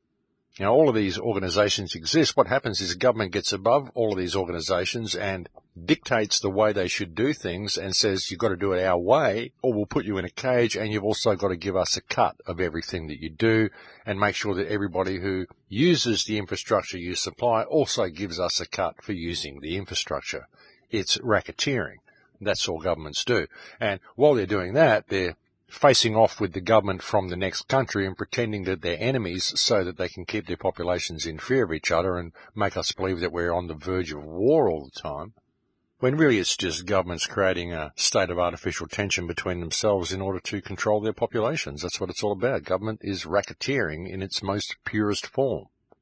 A: Now, all of these organizations exist. What happens is government gets above all of these organizations and dictates the way they should do things and says, you've got to do it our way or we'll put you in a cage, and you've also got to give us a cut of everything that you do and make sure that everybody who uses the infrastructure you supply also gives us a cut for using the infrastructure. It's racketeering. That's all governments do. And while they're doing that, they're facing off with the government from the next country and pretending that they're enemies so that they can keep their populations in fear of each other and make us believe that we're on the verge of war all the time, when really it's just governments creating a state of artificial tension between themselves in order to control their populations. That's what it's all about. Government is racketeering in its most purest form.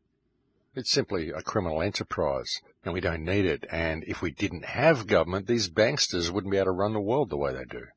A: It's simply a criminal enterprise, and we don't need it. And if we didn't have government, these banksters wouldn't be able to run the world the way they do.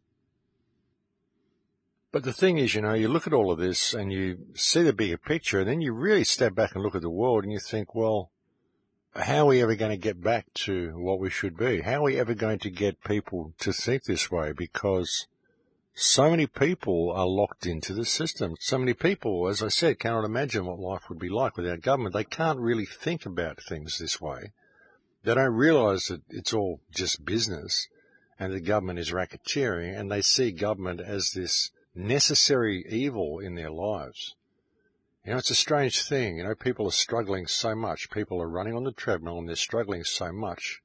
A: But the thing is, you know, you look at all of this and you see the bigger picture, and then you really step back and look at the world and you think, well, how are we ever going to get back to what we should be? How are we ever going to get people to think this way? Because so many people are locked into the system. So many people, as I said, cannot imagine what life would be like without government. They can't really think about things this way. They don't realize that it's all just business and the government is racketeering, and they see government as this necessary evil in their lives. You know, it's a strange thing. You know, people are struggling so much. People are running on the treadmill and they're struggling so much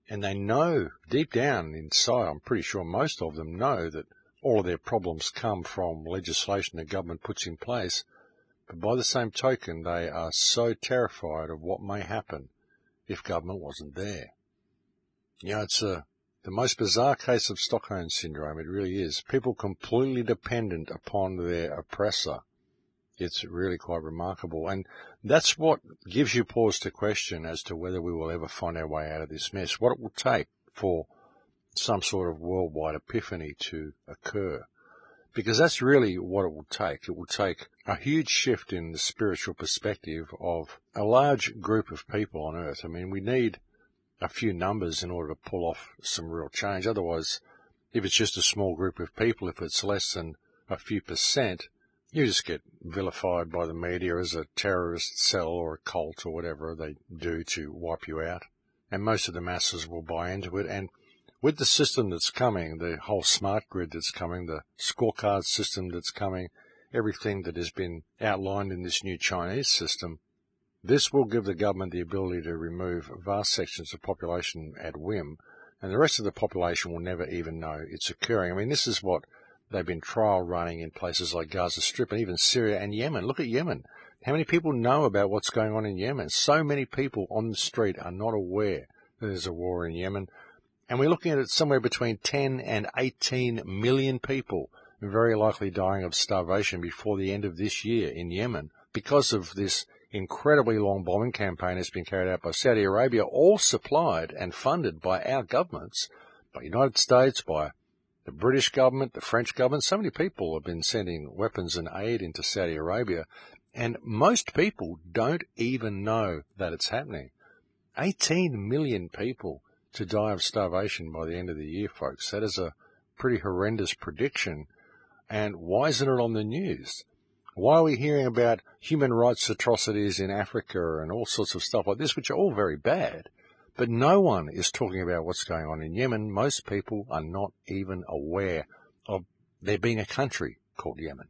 A: And they know, deep down inside, I'm pretty sure most of them know that all of their problems come from legislation the government puts in place. But by the same token, they are so terrified of what may happen if government wasn't there. You know, it's a, the most bizarre case of Stockholm Syndrome. It really is. People completely dependent upon their oppressor. It's really quite remarkable. And that's what gives you pause to question as to whether we will ever find our way out of this mess, what it will take for some sort of worldwide epiphany to occur. Because that's really what it will take. It will take a huge shift in the spiritual perspective of a large group of people on Earth. I mean, we need a few numbers in order to pull off some real change. Otherwise, if it's just a small group of people, if it's less than a few percent, you just get vilified by the media as a terrorist cell or a cult or whatever they do to wipe you out. And most of the masses will buy into it. And with the system that's coming, the whole smart grid that's coming, the scorecard system that's coming, everything that has been outlined in this new Chinese system, this will give the government the ability to remove vast sections of population at whim, and the rest of the population will never even know it's occurring. I mean, this is what they've been trial running in places like Gaza Strip and even Syria and Yemen. Look at Yemen. How many people know about what's going on in Yemen? So many people on the street are not aware that there's a war in Yemen. And we're looking at it somewhere between ten and eighteen million people very likely dying of starvation before the end of this year in Yemen because of this incredibly long bombing campaign that's been carried out by Saudi Arabia, all supplied and funded by our governments, by the United States, by the British government, the French government. So many people have been sending weapons and aid into Saudi Arabia, and most people don't even know that it's happening. eighteen million people to die of starvation by the end of the year, folks. That is a pretty horrendous prediction. And why isn't it on the news? Why are we hearing about human rights atrocities in Africa and all sorts of stuff like this, which are all very bad? But no one is talking about what's going on in Yemen. Most people are not even aware of there being a country called Yemen.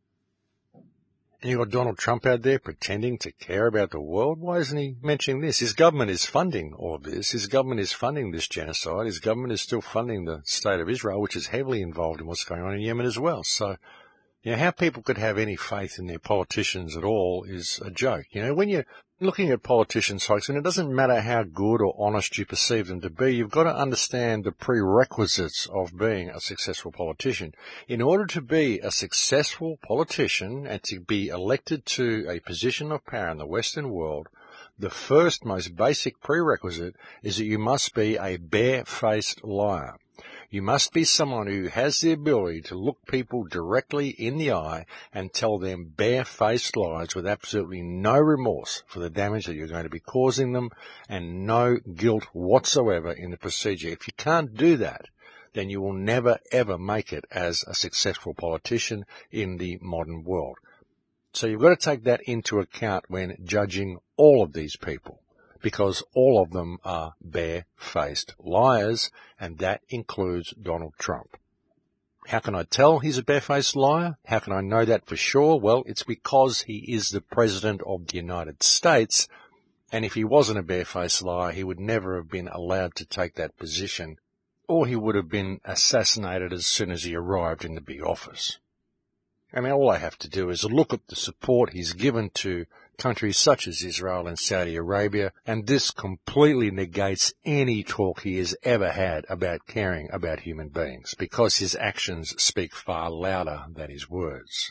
A: And you've got Donald Trump out there pretending to care about the world. Why isn't he mentioning this? His government is funding all of this. His government is funding this genocide. His government is still funding the state of Israel, which is heavily involved in what's going on in Yemen as well. So, you know, how people could have any faith in their politicians at all is a joke. You know, when you're looking at politicians, folks, and it doesn't matter how good or honest you perceive them to be, you've got to understand the prerequisites of being a successful politician. In order to be a successful politician and to be elected to a position of power in the Western world, the first most basic prerequisite is that you must be a bare-faced liar. You must be someone who has the ability to look people directly in the eye and tell them bare-faced lies with absolutely no remorse for the damage that you're going to be causing them and no guilt whatsoever in the procedure. If you can't do that, then you will never, ever make it as a successful politician in the modern world. So you've got to take that into account when judging all of these people, because all of them are bare-faced liars, and that includes Donald Trump. How can I tell he's a bare-faced liar? How can I know that for sure? Well, it's because he is the President of the United States, and if he wasn't a bare-faced liar, he would never have been allowed to take that position, or he would have been assassinated as soon as he arrived in the big office. I mean, all I have to do is look at the support he's given to countries such as Israel and Saudi Arabia, and this completely negates any talk he has ever had about caring about human beings, because his actions speak far louder than his words.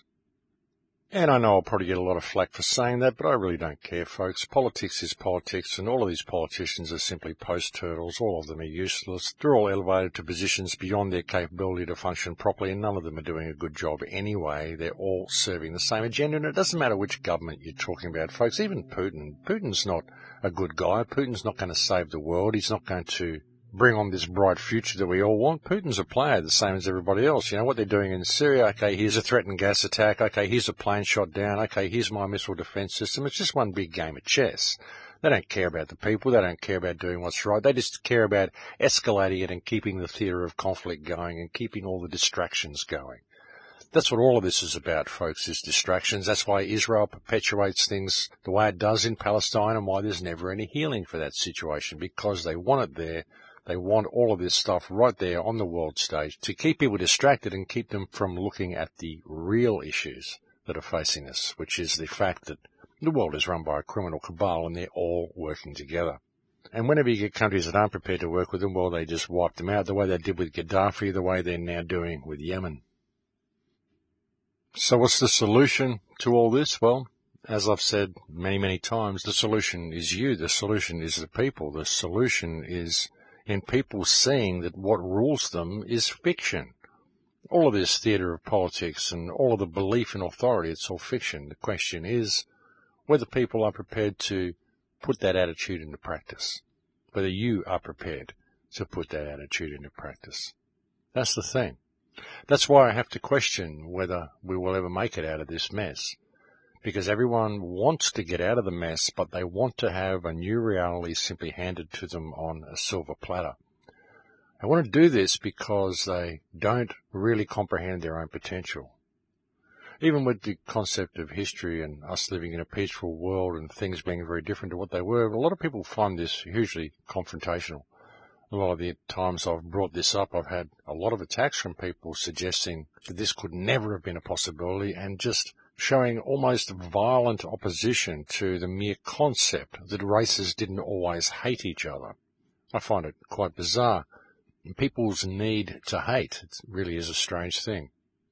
A: And I know I'll probably get a lot of flack for saying that, but I really don't care, folks. Politics is politics, and all of these politicians are simply post-turtles. All of them are useless. They're all elevated to positions beyond their capability to function properly, and none of them are doing a good job anyway. They're all serving the same agenda, and it doesn't matter which government you're talking about, folks. Even Putin. Putin's not a good guy. Putin's not going to save the world. He's not going to bring on this bright future that we all want. Putin's a player the same as everybody else. You know what they're doing in Syria? Okay, here's a threatened gas attack. Okay, here's a plane shot down. Okay, here's my missile defense system. It's just one big game of chess. They don't care about the people. They don't care about doing what's right. They just care about escalating it and keeping the theatre of conflict going and keeping all the distractions going. That's what all of this is about, folks, is distractions. That's why Israel perpetuates things the way it does in Palestine and why there's never any healing for that situation, because they want it there They want all of this stuff right there on the world stage to keep people distracted and keep them from looking at the real issues that are facing us, which is the fact that the world is run by a criminal cabal and they're all working together. And whenever you get countries that aren't prepared to work with them, well, they just wipe them out the way they did with Gaddafi, the way they're now doing with Yemen. So what's the solution to all this? Well, as I've said many, many times, the solution is you. The solution is the people. The solution is in people seeing that what rules them is fiction. All of this theatre of politics and all of the belief in authority, it's all fiction. The question is whether people are prepared to put that attitude into practice, whether you are prepared to put that attitude into practice. That's the thing. That's why I have to question whether we will ever make it out of this mess. Because everyone wants to get out of the mess, but they want to have a new reality simply handed to them on a silver platter. They want to do this because they don't really comprehend their own potential. Even with the concept of history and us living in a peaceful world and things being very different to what they were, a lot of people find this hugely confrontational. A lot of the times I've brought this up, I've had a lot of attacks from people suggesting that this could never have been a possibility and just showing almost violent opposition to the mere concept that races didn't always hate each other. I find it quite bizarre. People's need to hate, it really is a strange thing.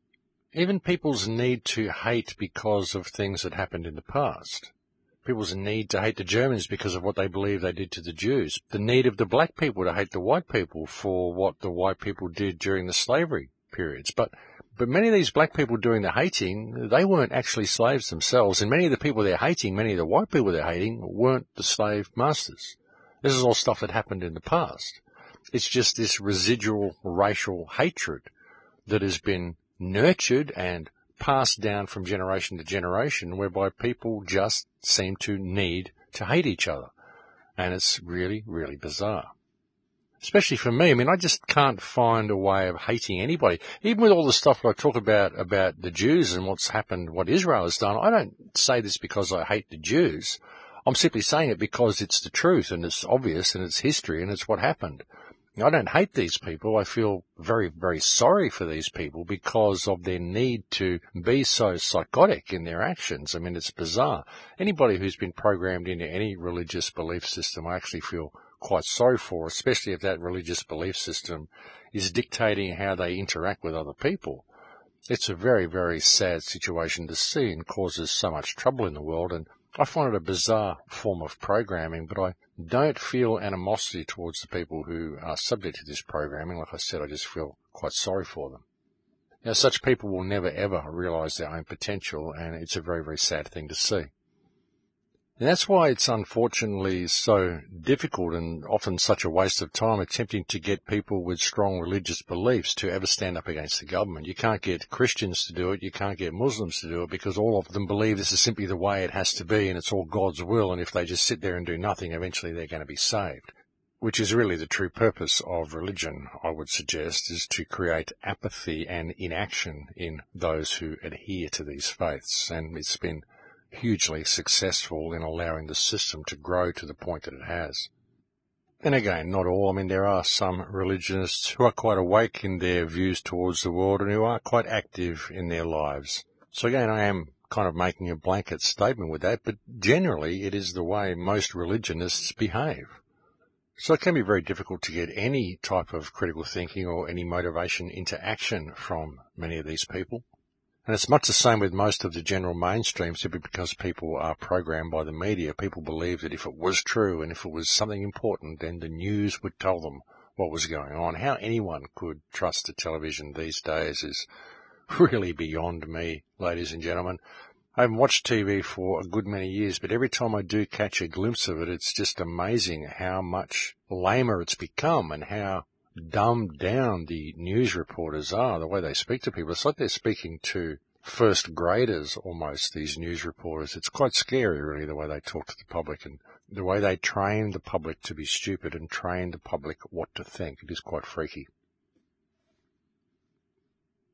A: Even people's need to hate because of things that happened in the past. People's need to hate the Germans because of what they believe they did to the Jews. The need of the black people to hate the white people for what the white people did during the slavery periods. But But many of these black people doing the hating, they weren't actually slaves themselves. And many of the people they're hating, many of the white people they're hating, weren't the slave masters. This is all stuff that happened in the past. It's just this residual racial hatred that has been nurtured and passed down from generation to generation, whereby people just seem to need to hate each other. And it's really, really bizarre. Especially for me. I mean, I just can't find a way of hating anybody. Even with all the stuff that I talk about, about the Jews and what's happened, what Israel has done, I don't say this because I hate the Jews. I'm simply saying it because it's the truth and it's obvious and it's history and it's what happened. I don't hate these people. I feel very, very sorry for these people because of their need to be so psychotic in their actions. I mean, it's bizarre. Anybody who's been programmed into any religious belief system, I actually feel quite sorry for, especially if that religious belief system is dictating how they interact with other people. It's a very, very sad situation to see and causes so much trouble in the world, and I find it a bizarre form of programming, but I don't feel animosity towards the people who are subject to this programming. Like I said, I just feel quite sorry for them. Now, such people will never, ever realise their own potential, and it's a very, very sad thing to see. And that's why it's unfortunately so difficult and often such a waste of time attempting to get people with strong religious beliefs to ever stand up against the government. You can't get Christians to do it, you can't get Muslims to do it, because all of them believe this is simply the way it has to be and it's all God's will, and if they just sit there and do nothing, eventually they're going to be saved. Which is really the true purpose of religion, I would suggest, is to create apathy and inaction in those who adhere to these faiths. And it's been hugely successful in allowing the system to grow to the point that it has. And again, not all. I mean, there are some religionists who are quite awake in their views towards the world and who are quite active in their lives. So again, I am kind of making a blanket statement with that, but generally it is the way most religionists behave. So it can be very difficult to get any type of critical thinking or any motivation into action from many of these people. And it's much the same with most of the general mainstream, simply because people are programmed by the media. People believe that if it was true and if it was something important, then the news would tell them what was going on. How anyone could trust the television these days is really beyond me, ladies and gentlemen. I haven't watched T V for a good many years, but every time I do catch a glimpse of it, it's just amazing how much lamer it's become and how dumbed down the news reporters are, the way they speak to people. It's like they're speaking to first graders almost, these news reporters. It's quite scary, really, the way they talk to the public and the way they train the public to be stupid and train the public what to think. It is quite freaky.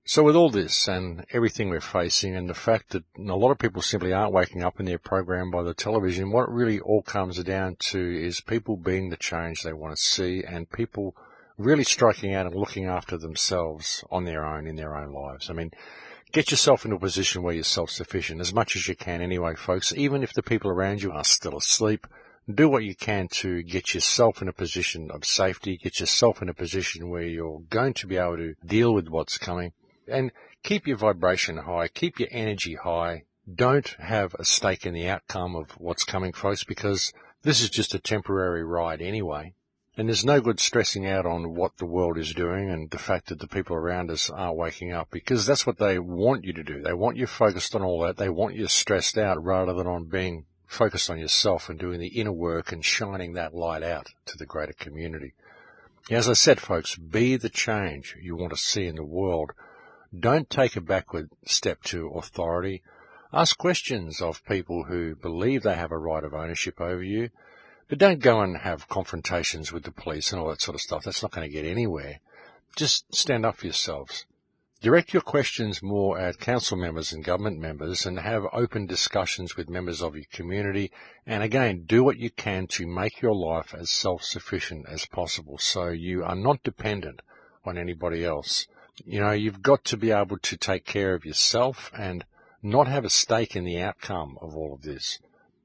A: So with all this and everything we're facing and the fact that a lot of people simply aren't waking up in their program by the television, what it really all comes down to is people being the change they want to see and people really striking out and looking after themselves on their own in their own lives. I mean, get yourself into a position where you're self-sufficient as much as you can anyway, folks. Even if the people around you are still asleep, do what you can to get yourself in a position of safety, get yourself in a position where you're going to be able to deal with what's coming. And keep your vibration high, keep your energy high. Don't have a stake in the outcome of what's coming, folks, because this is just a temporary ride anyway. And there's no good stressing out on what the world is doing and the fact that the people around us aren't waking up, because that's what they want you to do. They want you focused on all that. They want you stressed out rather than on being focused on yourself and doing the inner work and shining that light out to the greater community. As I said, folks, be the change you want to see in the world. Don't take a backward step to authority. Ask questions of people who believe they have a right of ownership over you, but don't go and have confrontations with the police and all that sort of stuff. That's not going to get anywhere. Just stand up for yourselves. Direct your questions more at council members and government members and have open discussions with members of your community. And again, do what you can to make your life as self-sufficient as possible so you are not dependent on anybody else. You know, you've got to be able to take care of yourself and not have a stake in the outcome of all of this.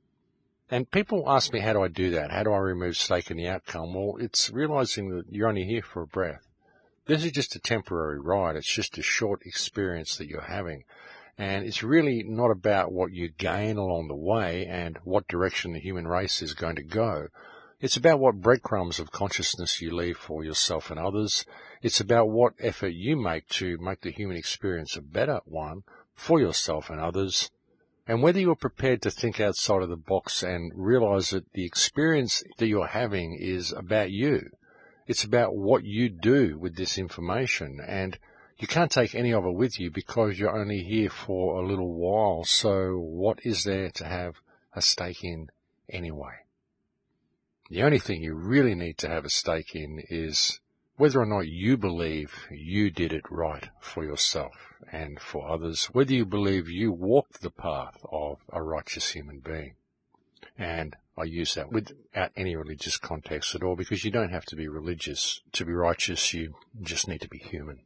A: And people ask me, how do I do that? How do I remove stake in the outcome? Well, it's realizing that you're only here for a breath. This is just a temporary ride. It's just a short experience that you're having. And it's really not about what you gain along the way and what direction the human race is going to go. It's about what breadcrumbs of consciousness you leave for yourself and others. It's about what effort you make to make the human experience a better one for yourself and others. And whether you're prepared to think outside of the box and realize that the experience that you're having is about you. It's about what you do with this information. And you can't take any of it with you because you're only here for a little while. So what is there to have a stake in anyway? The only thing you really need to have a stake in is whether or not you believe you did it right for yourself and for others, whether you believe you walked the path of a righteous human being. And I use that without any religious context at all, because you don't have to be religious to be righteous. You just need to be human.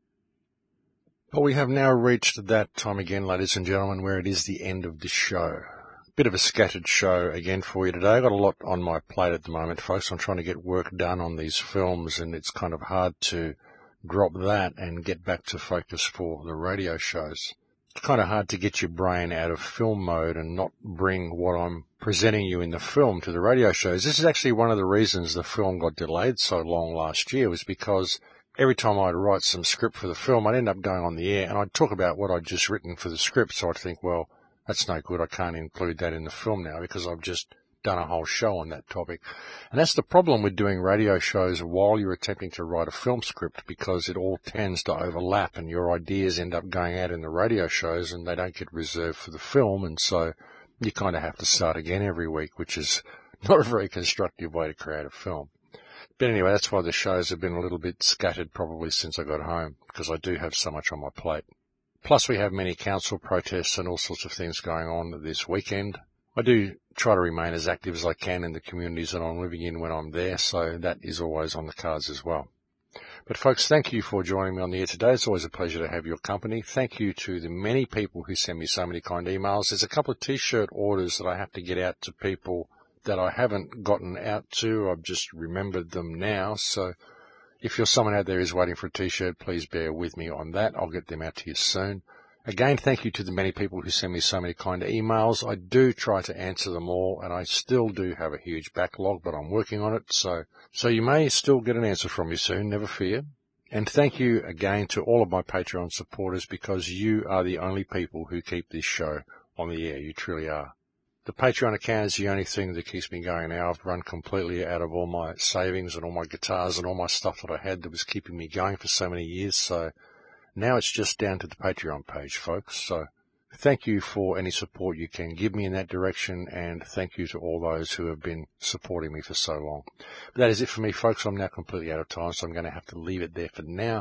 A: But we have now reached that time again, ladies and gentlemen, where it is the end of the show. Bit of a scattered show again for you today. I've got a lot on my plate at the moment, folks. I'm trying to get work done on these films, and it's kind of hard to drop that and get back to focus for the radio shows. It's kind of hard to get your brain out of film mode and not bring what I'm presenting you in the film to the radio shows. This is actually one of the reasons the film got delayed so long last year, was because every time I'd write some script for the film, I'd end up going on the air and I'd talk about what I'd just written for the script. So I'd think, well, that's no good. I can't include that in the film now because I've just done a whole show on that topic. And that's the problem with doing radio shows while you're attempting to write a film script, because it all tends to overlap and your ideas end up going out in the radio shows and they don't get reserved for the film. And so you kind of have to start again every week, which is not a very constructive way to create a film. But anyway, that's why the shows have been a little bit scattered probably since I got home, because I do have so much on my plate. Plus, we have many council protests and all sorts of things going on this weekend. I do try to remain as active as I can in the communities that I'm living in when I'm there, so that is always on the cards as well. But folks, thank you for joining me on the air today. It's always a pleasure to have your company. Thank you to the many people who send me so many kind emails. There's a couple of T-shirt orders that I have to get out to people that I haven't gotten out to. I've just remembered them now, so if you're someone out there who's waiting for a T-shirt, please bear with me on that. I'll get them out to you soon. Again, thank you to the many people who send me so many kind emails. I do try to answer them all, and I still do have a huge backlog, but I'm working on it. So, so you may still get an answer from me soon, never fear. And thank you again to all of my Patreon supporters, because you are the only people who keep this show on the air. You truly are. The Patreon account is the only thing that keeps me going now. I've run completely out of all my savings and all my guitars and all my stuff that I had that was keeping me going for so many years. So now it's just down to the Patreon page, folks. So thank you for any support you can give me in that direction, and thank you to all those who have been supporting me for so long. But that is it for me, folks. I'm now completely out of time, so I'm going to have to leave it there for now.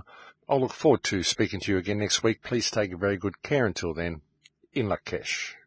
A: I'll look forward to speaking to you again next week. Please take very good care until then. In Lak'ech.